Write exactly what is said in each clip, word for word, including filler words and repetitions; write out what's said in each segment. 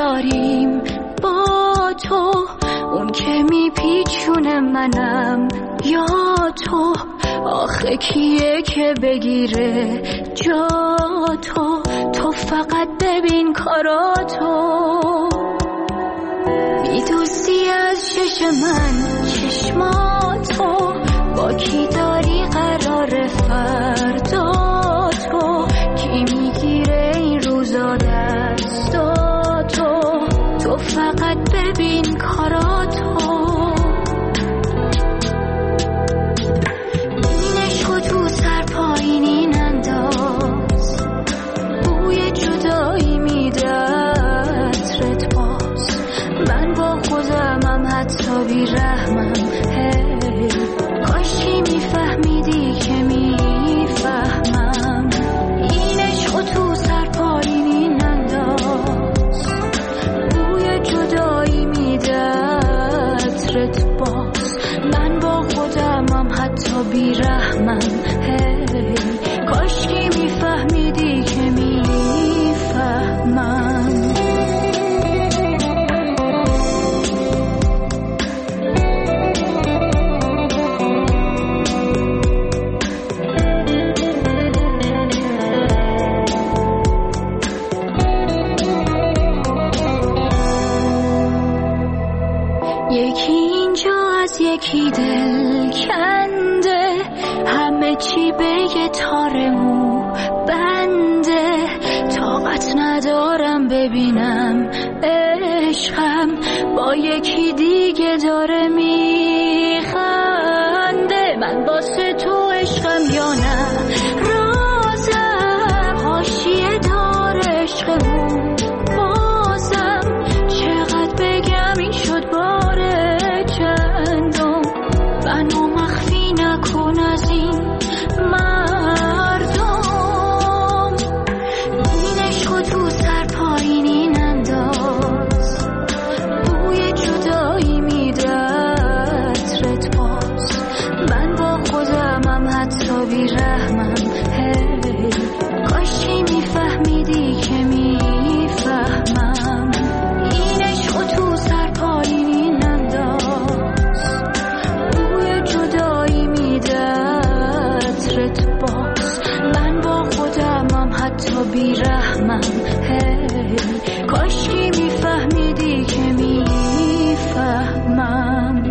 داریم با تو، اون که میپیچونه منم یا تو. آخه کیه که بگیره جا تو؟ تو فقط ببین کاراتو، میدوزی از شش من چشماتو. با کی داری قرار فردا تو؟ کی میگیره این روزا دستاتو؟ تو فقط ببین کاراتو. این عشقو تو سر پایینین انداز، بوی جدایی میده عطرت باز. من با خودمم حتی بی رحمم، هی کاشی میفهمیدی که میفهمم. این عشقو تو سر پایینین انداز، بوی جدایی میده عطرت باز. من با خودمم حتی بی رحمم، هی کاشی میفهمیدی که میفهمم. یکی اینجا از یکی دل کنده، همه چی به یه تار مو بنده. طاقت ندارم ببینم عشقم با یکی دیگه داره میخنده. من واسه تو عشقم یا نه رازم، حاشیه دار عشقمون بازم. چقدر بگم این شد باره چندم، منو مخفی نکن از این مردم. این عشقو تو سر پایینین انداز، بوی جدایی میده عطرت باز. من با خودمم حتی بی رحمم، هی کاشی میفهمیدی که میفهمم. این عشقو تو سر پایینین انداز، بوی جدایی میده عطرت باز. من با خودمم حتی بی رحمم، هی کاشی میفهمیدی که میفهمم.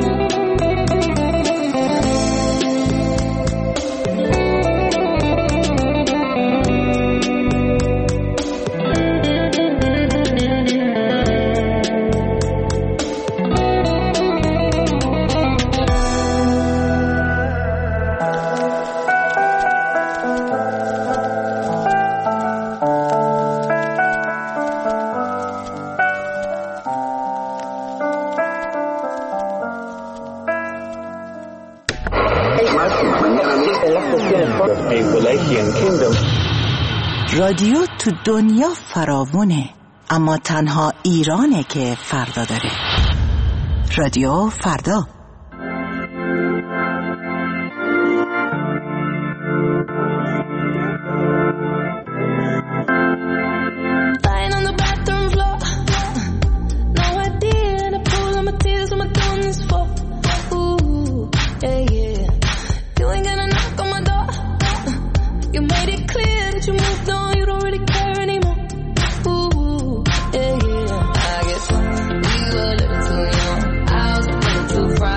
رادیو تو دنیا فراوونه، اما تنها ایرانه که فردا داره. رادیو فردا. Too far.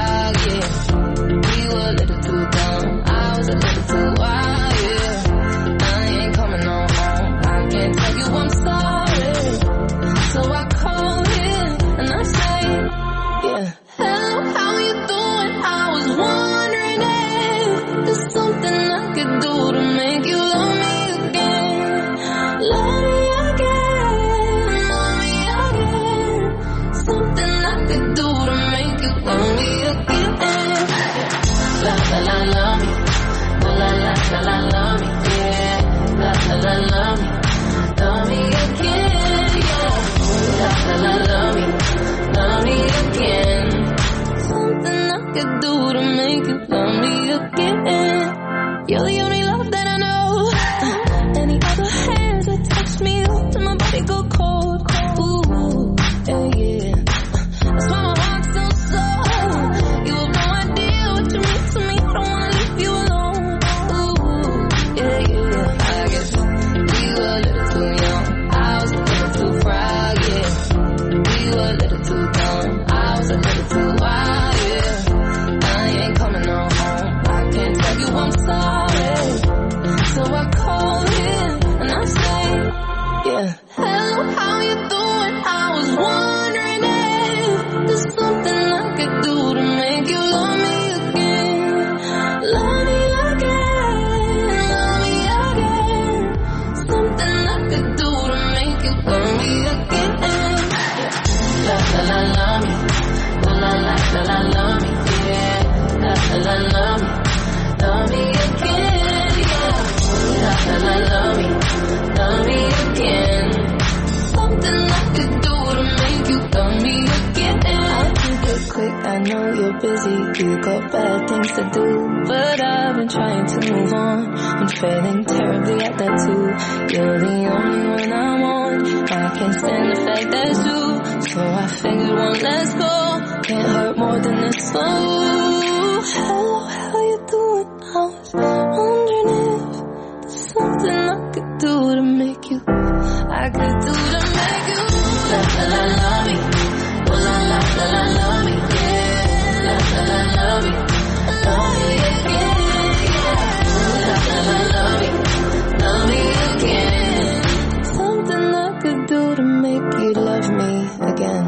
got bad things to do, but I've been trying to move on. I'm failing terribly at that too. You're the only one I want. I can't stand the fact that's you. So I figured one less go can't hurt more than this one. Hello, how you doing? I was wondering if there's something I could do to make you, I could do to make you la la la love me, oh la la la la love me, yeah, la la la love me, love me again, yeah, la la la love me, love me again, something I could do to make you love me again.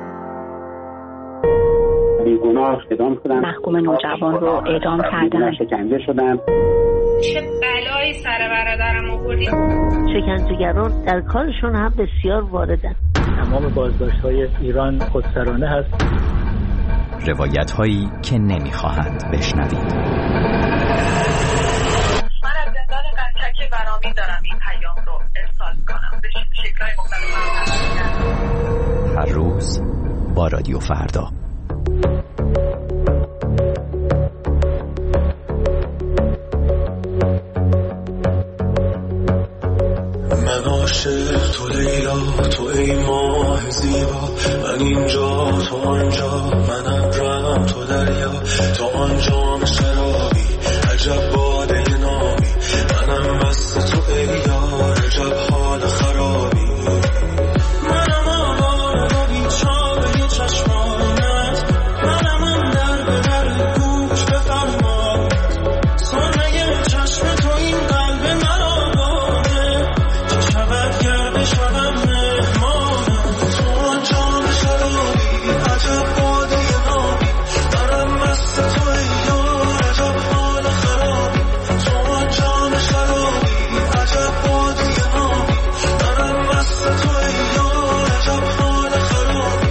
محکوم نوجوان رو اعدام کردن. شکنجه شدن. چه بلایی سر برادرم آوردید. شکنجهگران در کارشون هم بسیار واردن. تمام بازداشت‌های ایران خودسرانه هست. روایت‌هایی که نمی‌خواهند بشنوید. من از زندان قنچک برامی دارم این پیام رو ارسال کنم به شکل‌های مختلف. هر روز با رادیو فردا. من عاشق تو لیلا، تو ای ماه زیبا، من اینجا تو آنجا، من ابرم تو دریا، تو آنجا شرابی، عجب باده نامی، منم مست تو ای یار، عجب حال خرابی، منم آوار و بیچاره چشمانت، منم اون در به در گوش بفرما، سرمه چشم تو این قلب من آواره، چه شود گرد شدم مهمانم، تو آنجا شرابی، عجب باده نامی، منم مست تو ای یار، عجب حال خرابی، تو آنجا شرابی، عجب باده نامی، منم مست تو ای یار، عجب حال خرابی.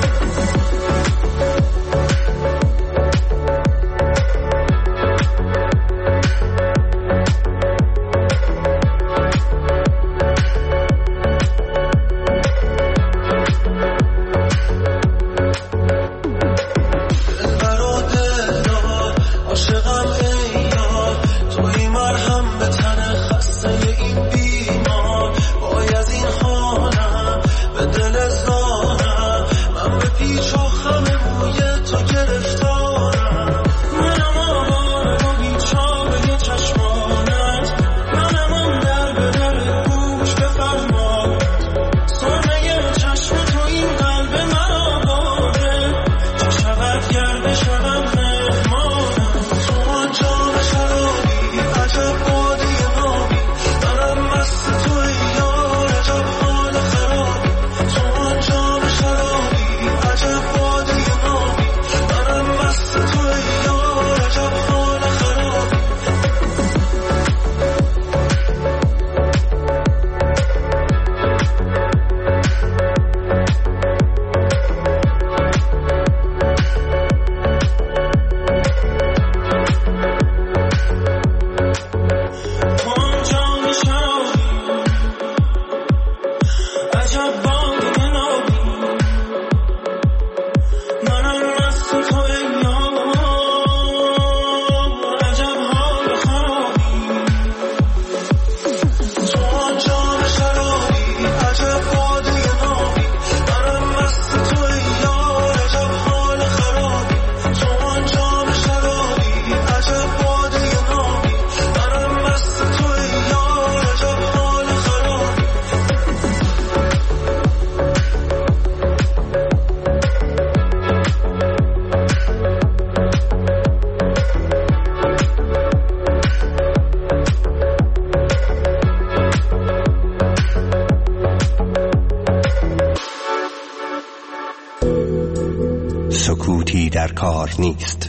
سکوتی در کار نیست.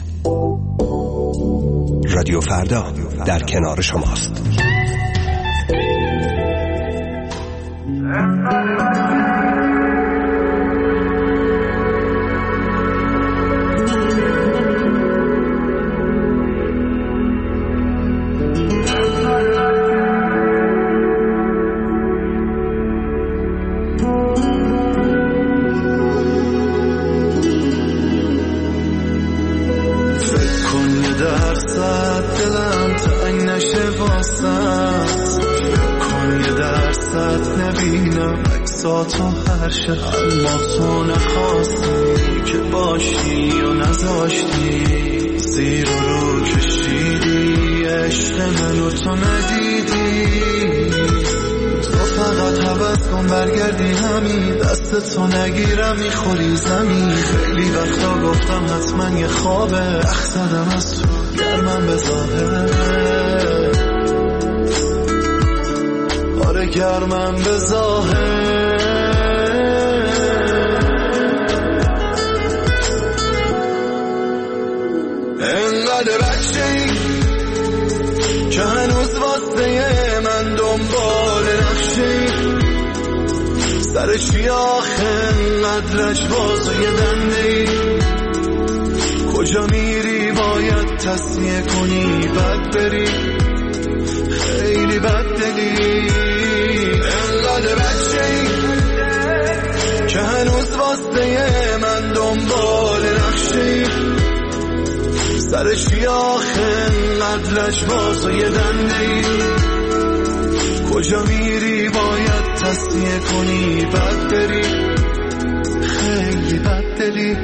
رادیو فردا در کنار شماست. فکر دستاتو هر شب، اما تو نخواستی که باشی و نذاشتی، زیر و رو کشیدی عشق منو تو ندیدی. تو فقط حوض کن برگردی همین، دست تو نگیرم میخوری زمین. خیلی وقتا گفتم حتما یه خوابه، اخ زدم از تو گرمم به ظاهر، آره گرمم به ظاهر. انقدر بچه‌ای که هنوز واسه من دنبال نقشه‌ای، سر چی آخه انقدر لجباز و یه دنده‌ای؟ کجا میری باید تصمیه کنی بد بری، خیلی بد دلی. انقدر بچه‌ای که هنوز واسه من دنبال نقشه‌ای، سر چی آخه انقدر لجباز و یه دنده‌ای؟ کجا میری باید تصمیه کنی بد بری، خیلی بد دلی.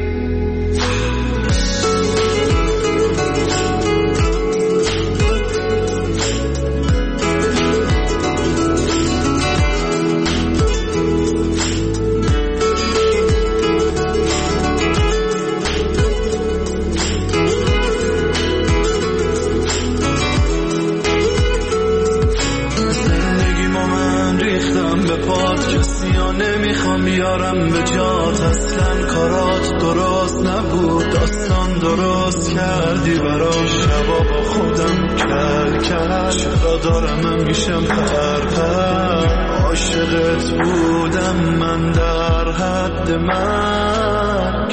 نمیخوام بیارم به جات، اصلا کارات درست نبود، داستان درست کردی برام، شبا با خودم کل کل. چرا دارم من میشم پر پر، عاشقت بودم من در حد مرگ.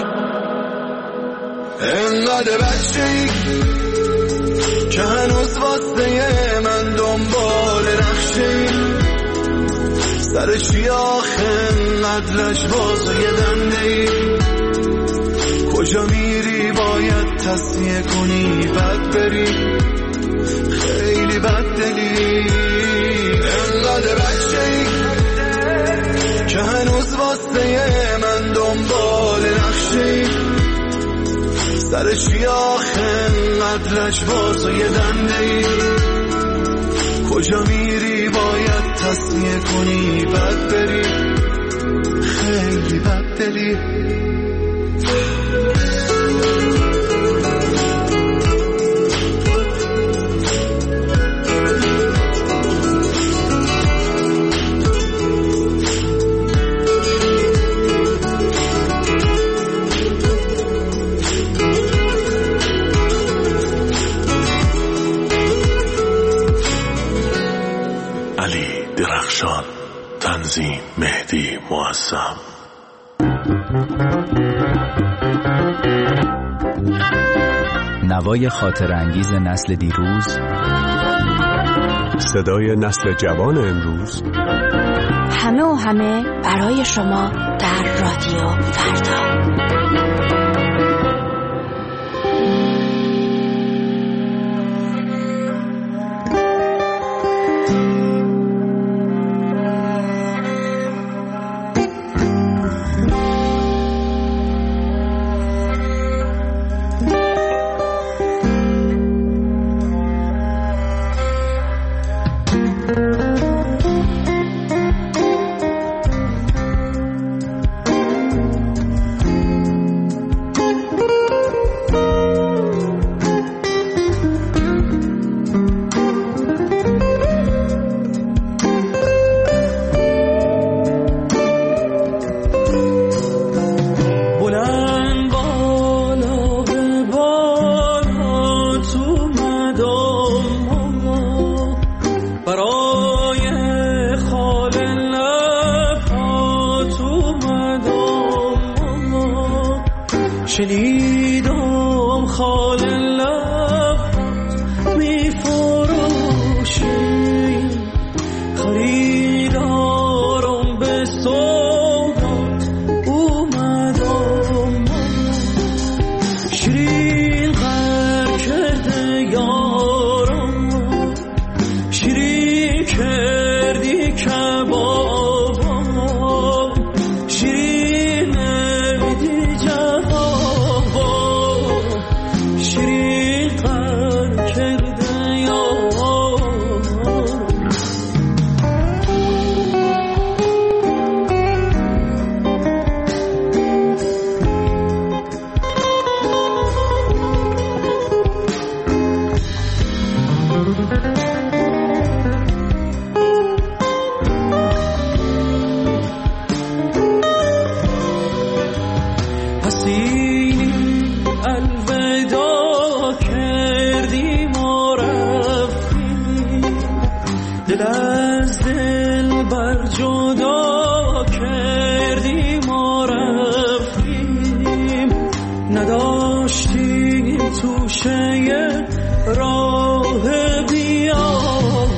انقدر بچه‌ای که هنوز واسه من دنبال نقشه‌ای، سر چی آخه انقدر لجباز و یه دنده‌ای؟ کجا میری باید تصمیه کنی بد بری، خیلی بد دلی. انقدر بچه‌ای که هنوز واسه من دنبال نقشه‌ای، سر چی آخه انقدر لجباز و یه دنده‌ای؟ کجا میری باید تصمیه کنی بد بری، خیلی بد دلی. درخشان، تنظیم مهدی معظم. نوای خاطر انگیز نسل دیروز، صدای نسل جوان امروز، همه و همه برای شما در رادیو فردا. شنیدم خال لب می فروشی، خریدارم به سوقت اومدم، شیرین غر کرده یارم، شیرین کردی کبابم، حسینی الوداع کردیم و رفتیم، دل از دل بر جدا کردیم و رفتیم، نداشتیم توشه راه بیابون،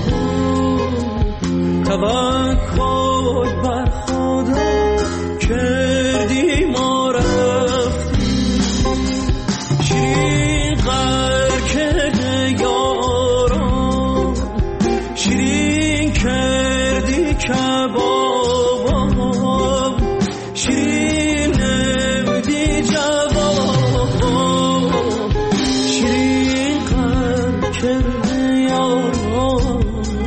توکل بر خدا کردیم و رفتیم، شیرین غر کرده یاران، شیرین کردی کبابم، شیرین نمیدی جوابم، شیرین غر کرده یاران.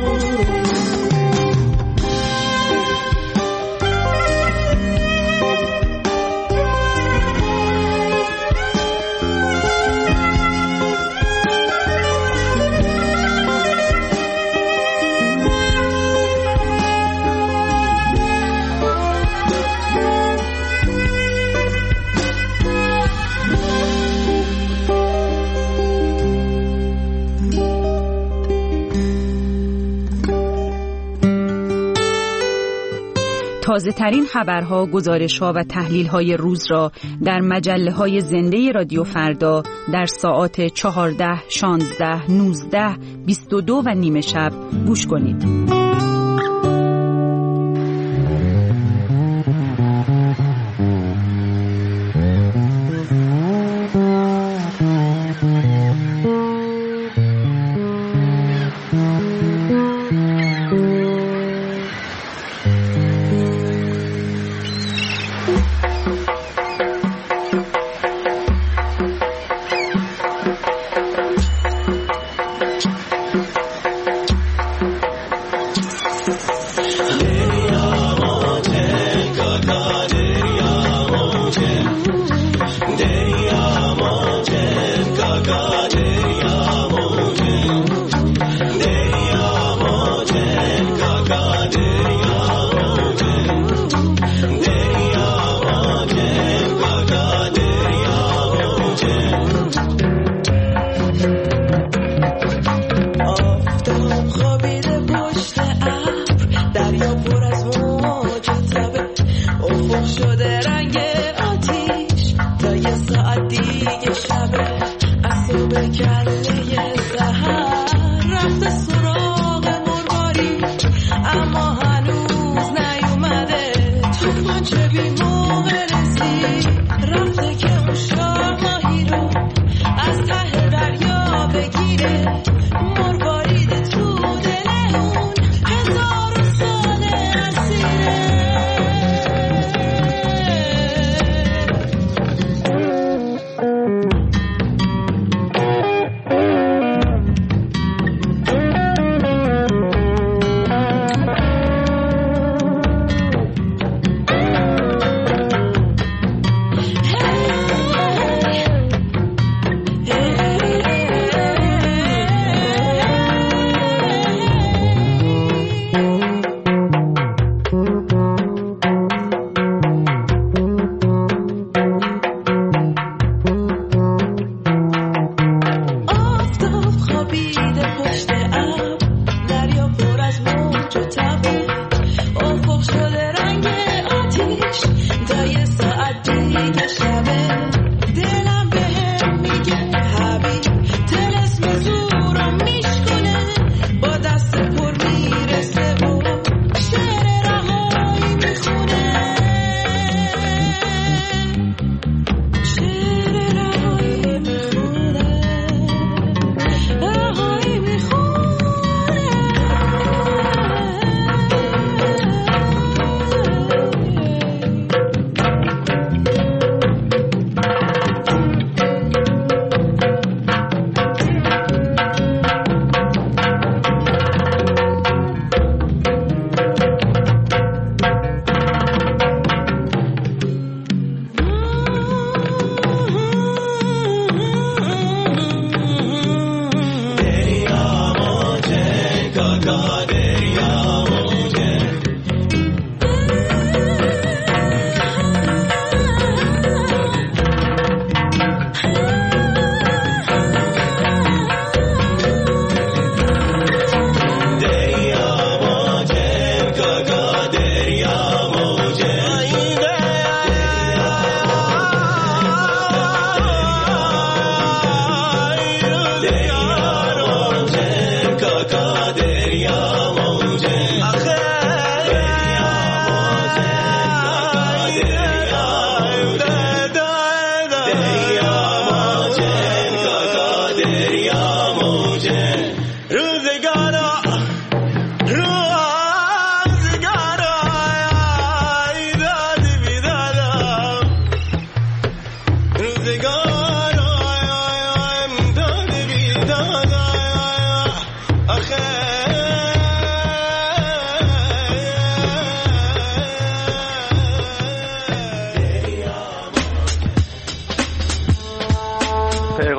تازه ترین خبرها، گزارش‌ها و تحلیل‌های روز را در مجله‌های زنده رادیو فردا در ساعات چهارده، شانزده، نوزده، بیست و دو و نیمه شب گوش کنید.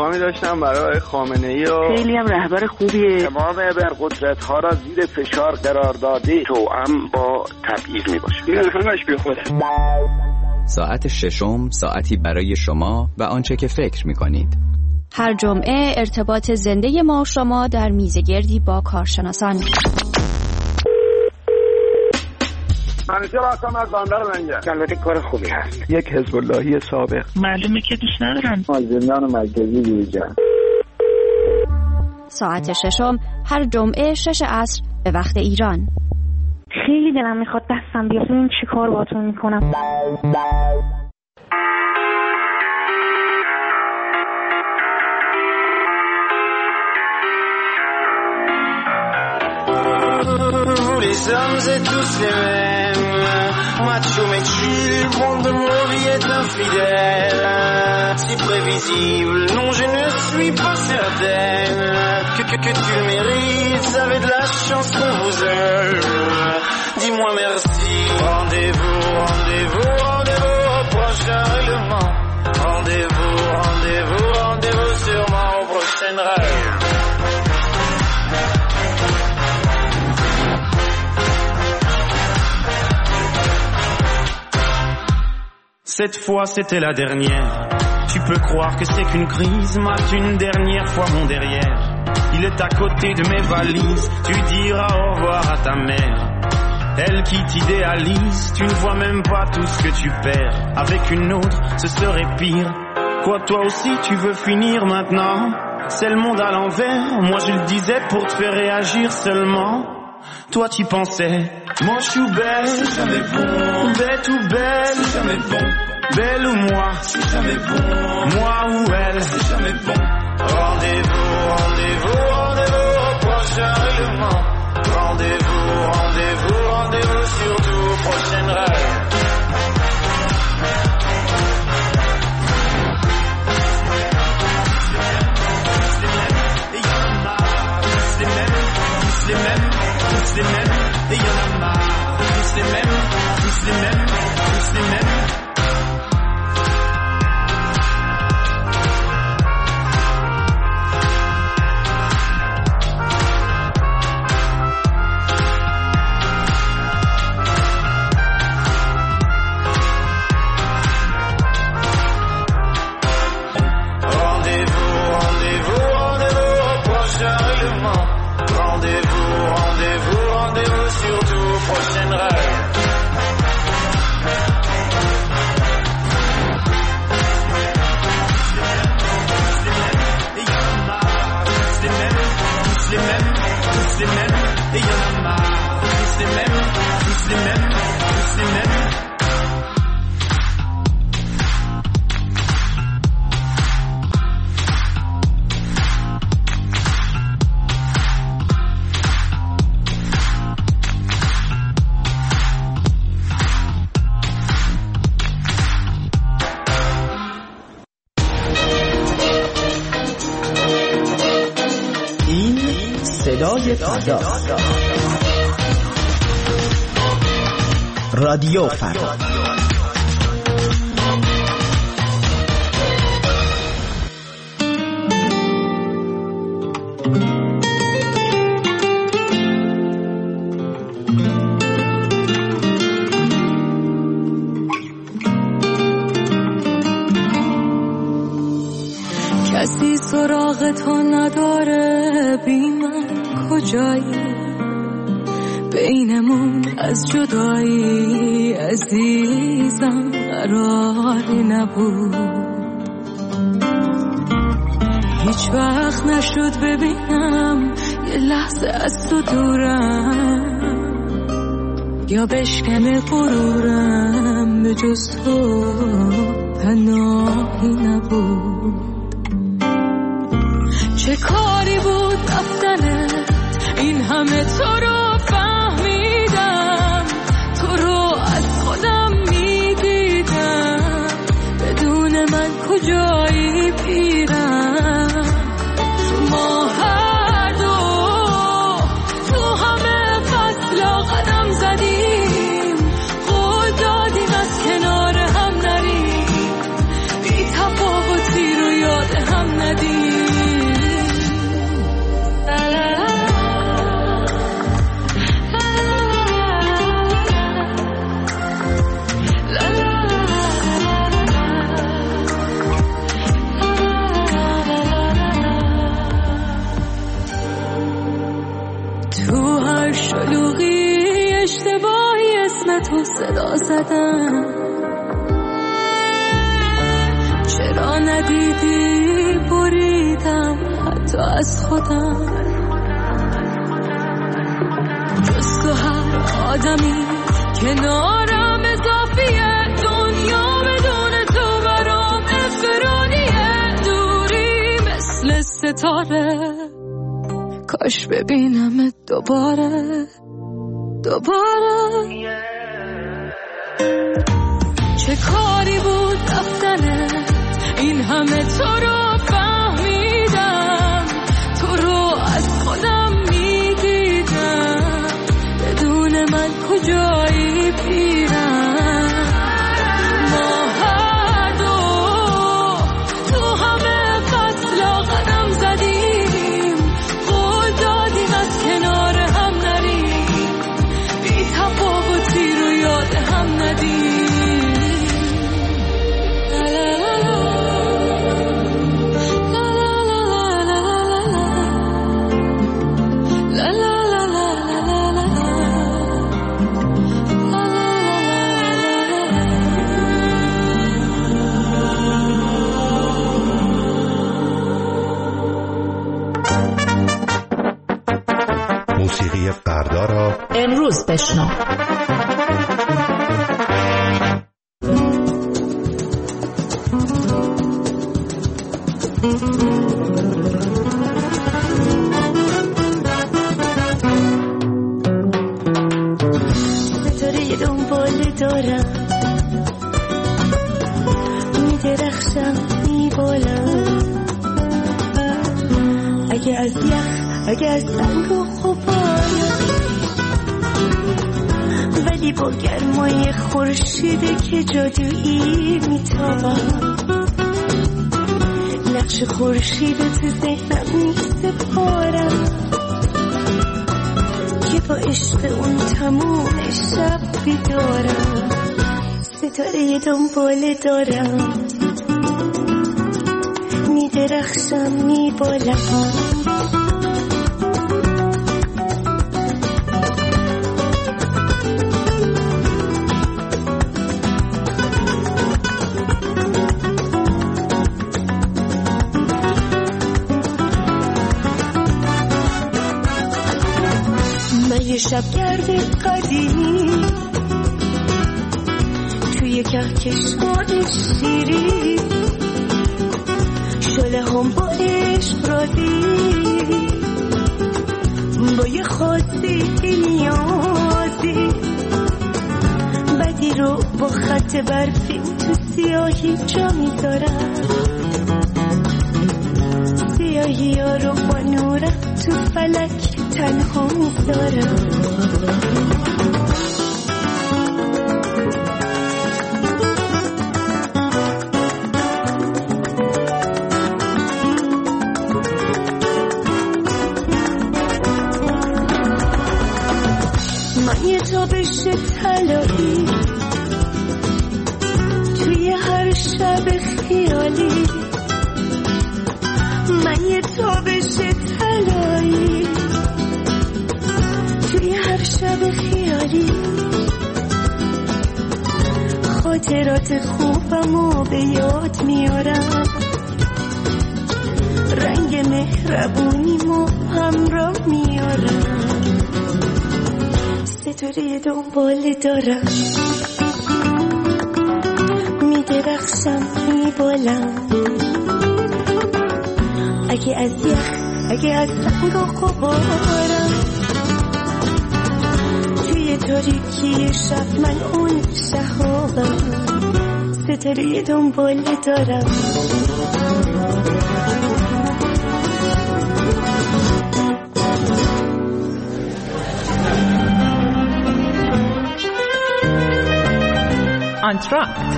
پیغامی داشتم برای خامنه‌ای و خیلی هم رهبر خوبیه. تمام ابرقدرت‌ها را زیر فشار قرار داده توأم با تبعیض میباشه. این همش بی خوده. ساعت ششم ساعتی برای شما و آنچه که فکر می‌کنید. هر جمعه ارتباط زنده ما و شما در میزگردی با کارشناسان. منیجر هستم از بندر منجر. البته کار خوبی هست. یک حزب اللهی سابق. معلومه که دوست ندارم. مازندران مرکزی گویجان. ساعت ششم هر جمعه شش عصر به وقت ایران. خیلی دلم میخواد دستم بیاد ببینم چی کار باهاتون میکنم. Les hommes et tous les mêmes, macho mais chill, bande de mauviettes infidèles, si prévisible, non je ne suis pas certaine, que, que, que tu le mérites, vous avez de la chance qu'on vous aime, dis-moi merci, rendez-vous, rendez-vous, rendez-vous au prochain règlement, rendez-vous, rendez-vous, rendez-vous sûrement au prochain rêve. Cette fois c'était la dernière. Tu peux croire que c'est qu'une crise, mate une dernière fois mon derrière. Il est à côté de mes valises, tu diras au revoir à ta mère. Elle qui t'idéalise, tu ne vois même pas tout ce que tu perds. Avec une autre, ce serait pire. Quoi, toi aussi tu veux finir maintenant? C'est le monde à l'envers, moi je le disais pour te faire réagir seulement. Toi tu pensais, moi je suis belle, c'est jamais bon. Bête ou belle, c'est jamais bon. Belle ou moi, c'est jamais bon. Moi ou elle, c'est jamais bon. Rendez-vous, rendez-vous, rendez-vous au prochain règlement. Rendez-vous, rendez-vous, rendez-vous surtout au prochain rêve. Les mêmes, tous les mêmes, et y'en a marre, tous les mêmes, tous les mêmes, tous les mêmes. Rendez-vous, rendez-vous, rendez-vous au prochain règlement. Rendez-vous, rendez-vous, rendez-vous surtout au prochain rêve. Et y'en a marre, tous les mêmes, tous les mêmes, tous les mêmes. Et y'en a marre, tous les mêmes, tous les mêmes, tous les mêmes. صدای فردا، رادیو فردا. کسی سراغ تو نداره، بی من کجایی؟ بینمون از جدایی عزیزم قراری نبود. هیچ وقت نشد ببینم یه لحظه از تو دورم، یا بشکنه غرورم، به جز تو پناهی نبود. چه کاری بود رفتنت، این همه تو رو فهمیدم، تو رو از خودم میدیدم، بدون من کجایی پیرم. ما هر دو تو همه فصلا قدم زدیم، قول دادیم از کنار هم نریم، بی تفاوتی رو یاد هم ندیم. صدا زدم. چرا ندیدی بریدم حتی از خودم، جز تو هر آدمی کنارم اضافیه، دنیا بدون تو برام انفرادیه، دوری مثل ستاره، کاش ببینمت دوباره دوباره. چه کاری بود رفتنه، این همه تو رو فهمیدم، تو رو از خودم میدیدم، بدون من کجایی پیرم. ما هر دو تو همه فصلا قدم زدیم، قول دادیم از کنار هم نریم، بی تفاوتی رو یاد هم ندیم. موسیقی فردا را امروز بشنو. ستاره دنبال دارم، میدرخشم میبالم، اگه از یخ اگه از سنگ و غبارم، ولی با گرمای خورشیده که جادویی میتابم، نقش خورشید تو ذهنم میسپارم، که با عشق اون تموم شب بیدارم. ستاره دنبال دارم، میدرخشم میبالم، یه شبگرد قدیمی توی کهکشان شیری، شله هم با عشق رازی، با یه خاصی نیازی، بدی رو با خط برفی تو سیاهی جا میذارم، سیاهی ها رو با نورت تو فلک تنها میذارم. من یه تابش طلایی توی هر شب خیالی، من یه تابش طلایی توی هر شب خیالی، خاطرات خوبمو به یاد میارم، رنگ مهربونیمو همراه میارم. ستاره دنبال دارم، میدرخشم میبالم، اگه از یخ اگه از سنگ و غبارم، توی تاریکی شب من اون شهابم. ستاره دنبال دارم، آنتراکت.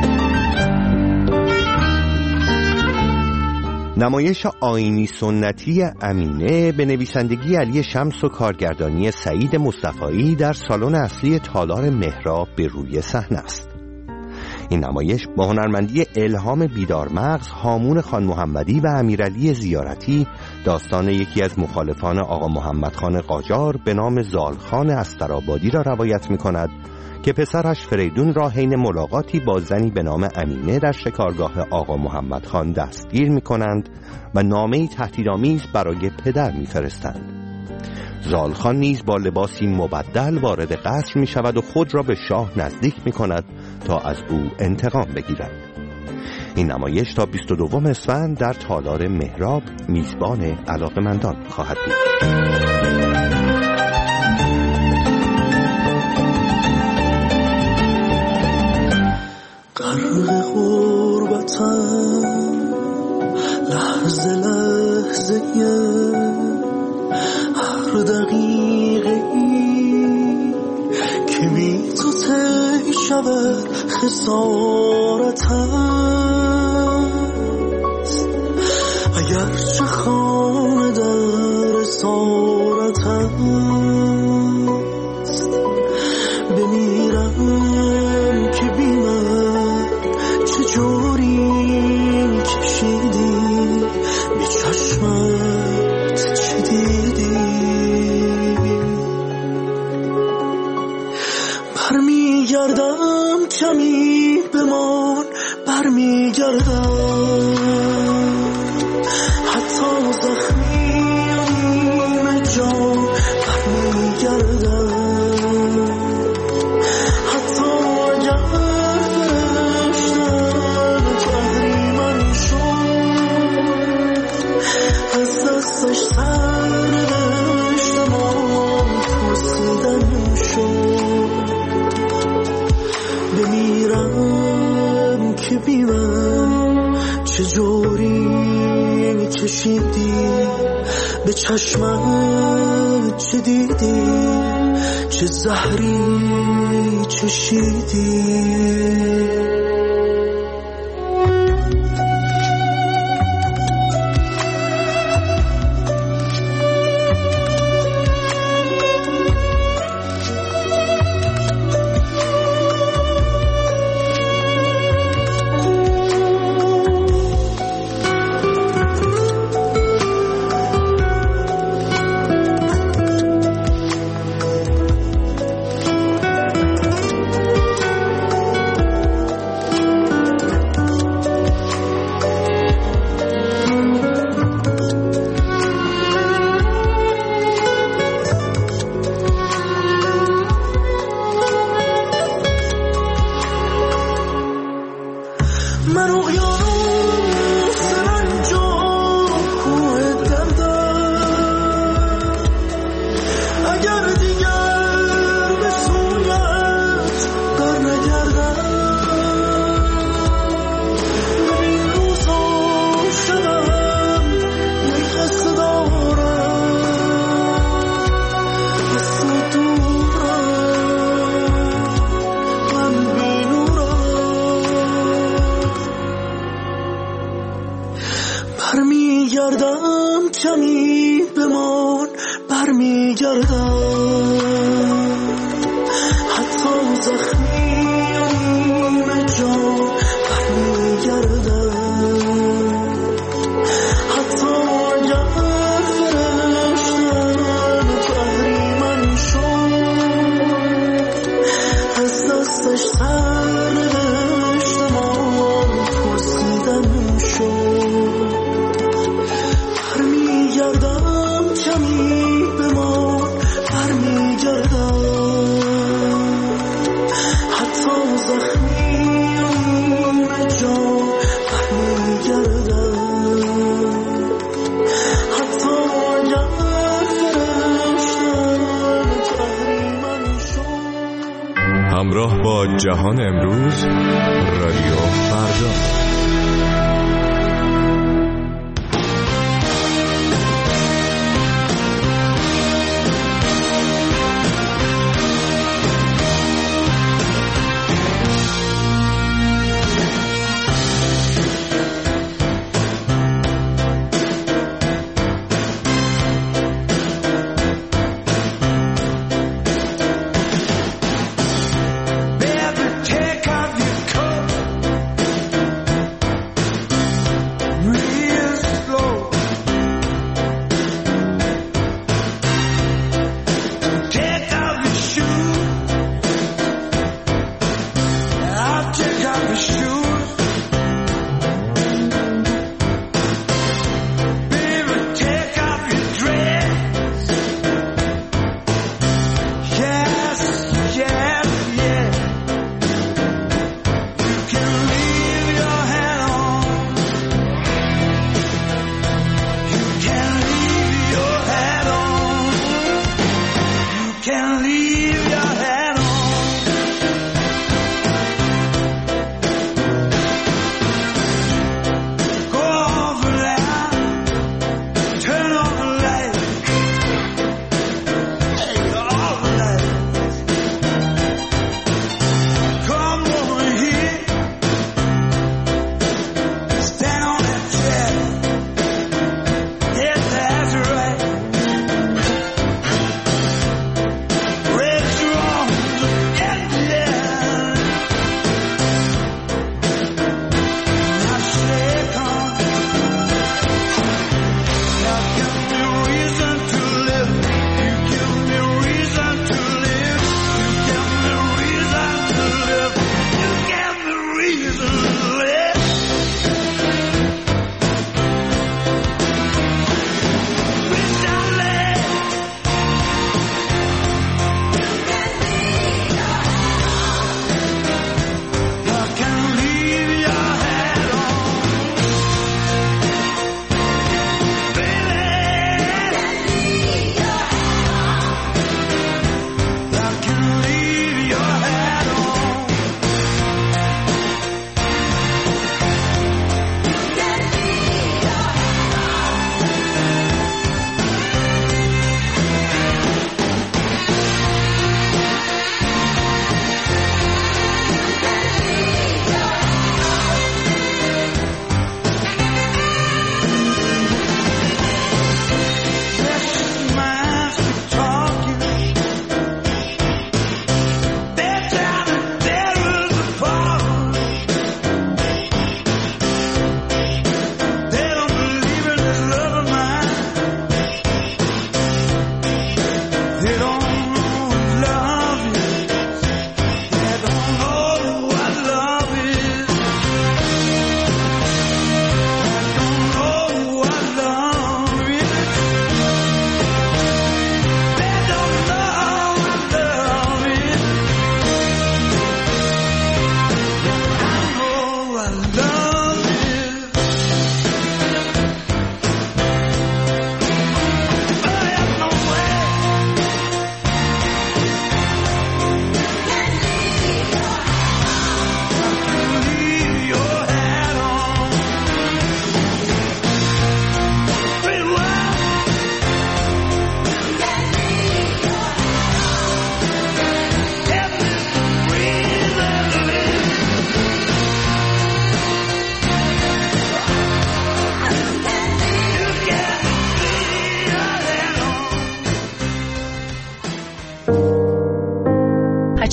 نمایش آیینی سنتی امینه به نویسندگی علی شمس و کارگردانی سعید مصطفایی در سالن اصلی تالار مهراب به روی صحنه است. این نمایش با هنرمندی الهام بیدارمغز، هامون خان محمدی و امیرعلی زیارتی داستان یکی از مخالفان آقا محمد خان قاجار به نام زالخان استرآبادی را روایت می کند که پسرش فریدون را حین ملاقاتی با زنی به نام امینه در شکارگاه آقا محمد خان دستگیر می کنند و نامه‌ای تهدیدآمیز برای پدر می فرستند. زالخان نیز با لباسی مبدل وارد قصر می شود و خود را به شاه نزدیک می کند تا از او انتقام بگیرد. این نمایش تا بیست و دوم اسفند در تالار مهراب میزبان علاقه‌مندان خواهد بود. غرق غربتم لحظه لحظه هر دقیقه ای که بی تو تی شود خسارت است. اگر چه خانه در اسارت است بمیرم که بی من چجوری کشیدی به چشمت چه دیدی. برمیگردم کمی بمان برمیگردم حتی زخمی نیم جان برمیگردم حتی اگر فرشتن تحریمن شد از دستش سر نوشتم و پرسیدن شد. بمیرم که بی من چجوری کشیدی به چشمت چه دیدی چه زهری چشیدی. برمیگردم کمی بمان برمیگردم حتی زخمی نیم جان برمیگردم حتی اگر فرشتن تحریمن شد از دستش سر نوشتم و پرسیدن شد. برمیگردم کمی بمان برمیگردم حتی زخمی نیم جان برمیگردم حتی اگر فرشتن تحریمن شد. همراه با جهان امروز رادیو فردا. Take off your coat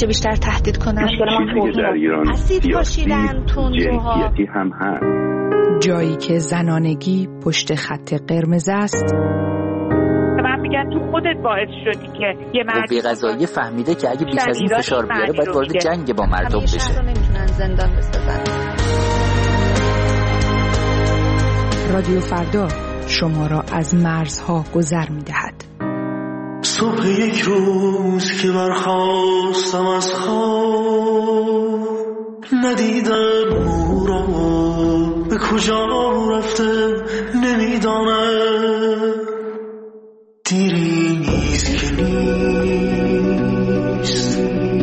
چه بیشتر تهدید کنن. چیزی که در ایران اسید پاشیدن، تندروها، جنسیتی هم هست. جایی که زنانگی پشت خط قرمز است. من میگم تو خودت باعث شدی که یه مرد بی‌قضایی فهمیده که اگه بیش از این فشار بیاره باید وارد جنگ با مردم بشه. همیشه رو نمیتونن زندان بسازن. رادیو فردا شما را از مرزها گذر می‌دهد. صبح یک روز که برخاستم از خواب ندیدم او را، به کجا رفته نمیدانم. دیری نیست که نیست،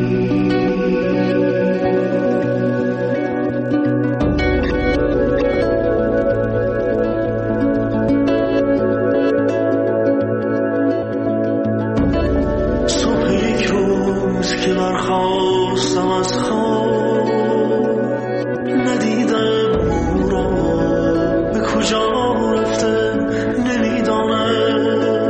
صبح یک روز که برخاستم از خواب ندیدم او را، به کجا رفته نمیدانم.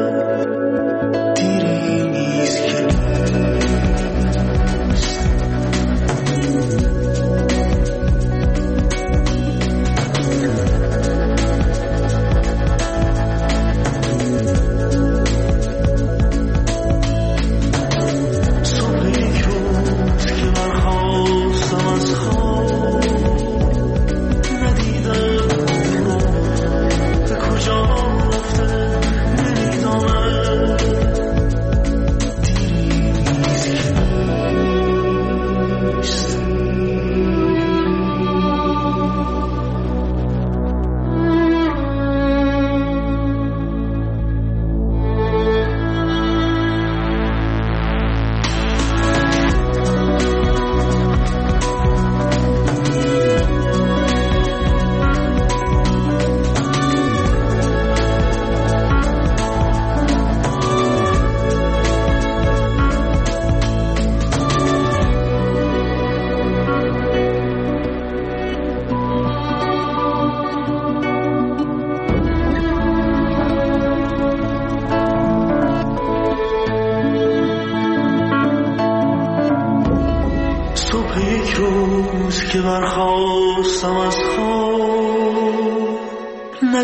که برخاستم از خواب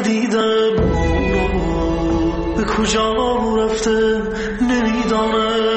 ندیدم او را، به کجا رفته نمیدانم.